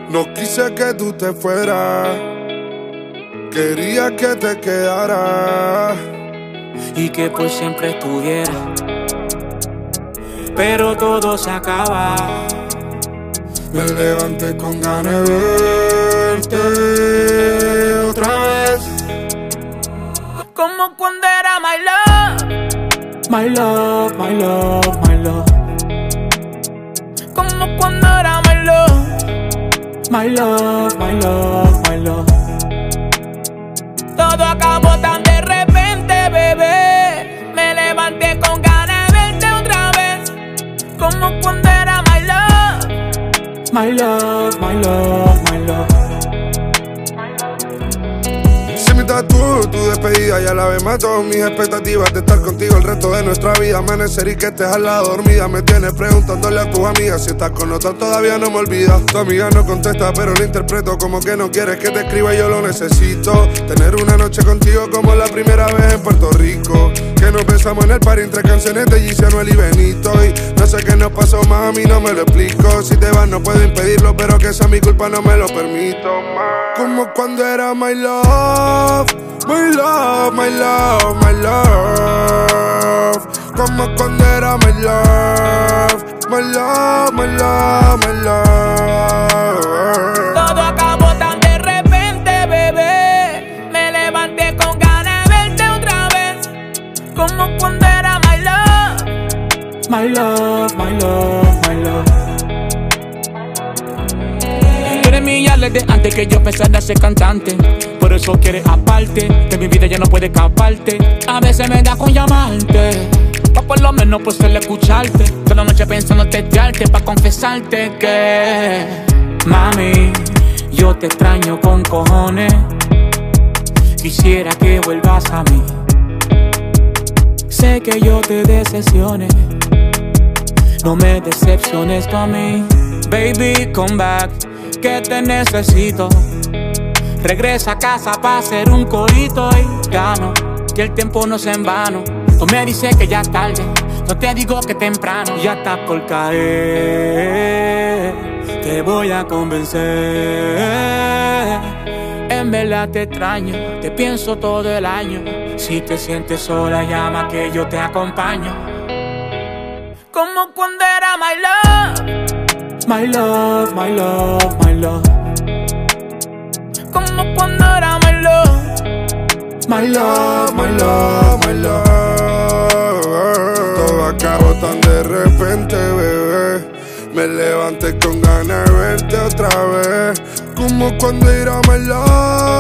No quise que tú te fueras, quería que te quedaras y que por siempre estuviera, pero todo se acaba. Me levanté con ganas de verte otra vez, como cuando era my love, my love, my love, my love. Como cuando era my love, my love, my love, my love. Todo acabó tan de repente, bebé. Me levanté con ganas de verte otra vez, como cuando era my love, my love, my love, my love. Tu despedida ya la vez mató mis expectativas de estar contigo el resto de nuestra vida. Amanecer y que estés al lado dormida. Me tienes preguntándole a tus amigas si estás con otra, todavía no me olvidas. Tu amiga no contesta pero lo interpreto como que no quieres que te escriba y yo lo necesito. Tener una noche contigo como la primera vez en Puerto Rico, que nos besamos en el party entre canciones de Gigi, Anuel y Benito. Y no sé qué nos pasó, mami, no me lo explico. Si te vas no puedo impedirlo, pero que sea mi culpa no me lo permito, ma. Como cuando era my love, my love, my love, my love. Como cuando era my love, my love, my love, my love. Todo acabó tan de repente, bebé. Me levanté con ganas de verte otra vez, como cuando era my love, my love, my love, my love. Quieres millarle de antes que yo pensara ser cantante, por eso quieres aparte, que mi vida ya no puede escaparte. A veces me da con llamarte, pa' por lo menos por solo escucharte. Toda la noche pensando testearte, pa' confesarte que mami, yo te extraño con cojones. Quisiera que vuelvas a mí. Sé que yo te decepcioné, no me decepciones tú a mí. Baby, come back, que te necesito. Regresa a casa pa' hacer un corito y gano, que el tiempo no es en vano. Tú me dices que ya es tarde, yo te digo que temprano. Ya estás por caer, te voy a convencer. En verdad te extraño, te pienso todo el año. Si te sientes sola, llama que yo te acompaño. Como cuando era my love, my love, my love, my love. Como cuando era my love, my love, my love, my love. Todo acabó tan de repente, bebé. Me levanté con ganas de verte otra vez, como cuando era my love.